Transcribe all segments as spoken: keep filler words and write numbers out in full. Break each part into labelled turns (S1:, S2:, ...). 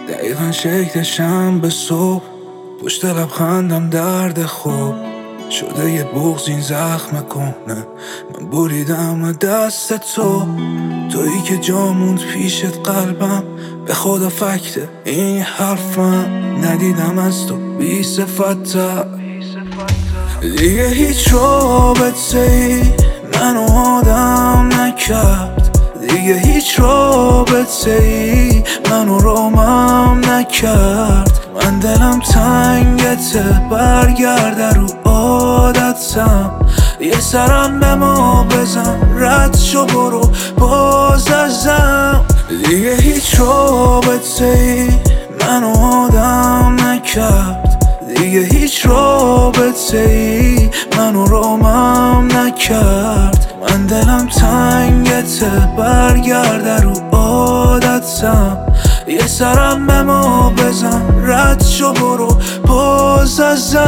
S1: دقیقا شکلشم به صبح، پشت لبخندم درد خوب شده یه بغض این زخم کنه. من بریدم دست تو، تویی که جا موند پیشت قلبم. به خدا فکته این حرفم، ندیدم از تو بی صفت‌تر. دیگه هیچ رابطه ای منو آدم نکرد، دیگه هیچ رابطه ای منو رامم نکرد. من دلم تنگته، برگرده رو عادتم. یه سرم به ما بزن، رد شو برو باز ازم. دیگه هیچ رابطه ای منو آدم نکرد، دیگه هیچ رابطه ای منو رامم نکرد. من دلم تنگته، برگرده رو عادتم. یه سرم به ما بزن، رد شو برو باز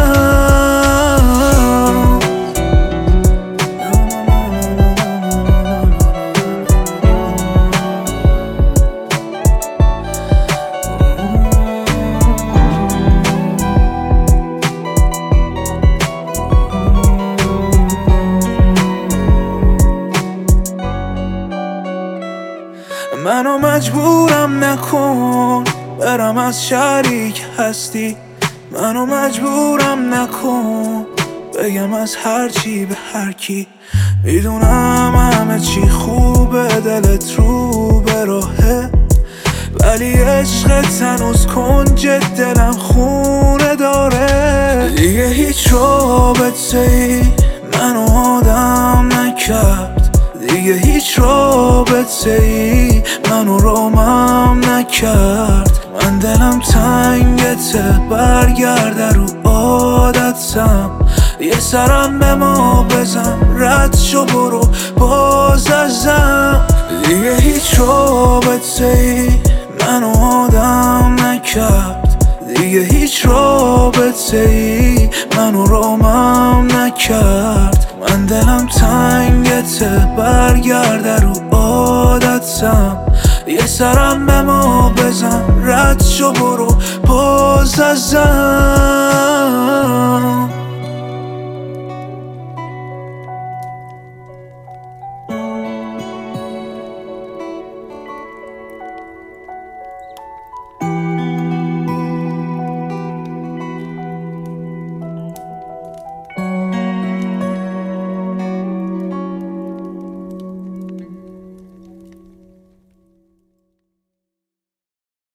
S1: ازم. منو مجبورم نکن برم از شریک هستی، منو مجبورم نکن بگم از هر چی به هر کی. میدونم همه چی خوبه، دلت رو به راهه، ولی عشقت هنوز کنج دلم خونه داره. دیگه هیچ رابطه ای منو آدم نکرد، دیگه هیچ رابطه ای منو رامم نکرد. من دلم تنگته، برگرده رو عادتم. یه سرم به ما بزن، رد شو برو باز ازم. دیگه هیچ رابطه ای منو آدم نکرد، دیگه هیچ رابطه ای منو رامم نکرد. من دلم تنگته، برگرده رو عادتم. یه سرم به ما بزن، رد شو برو باز ازم.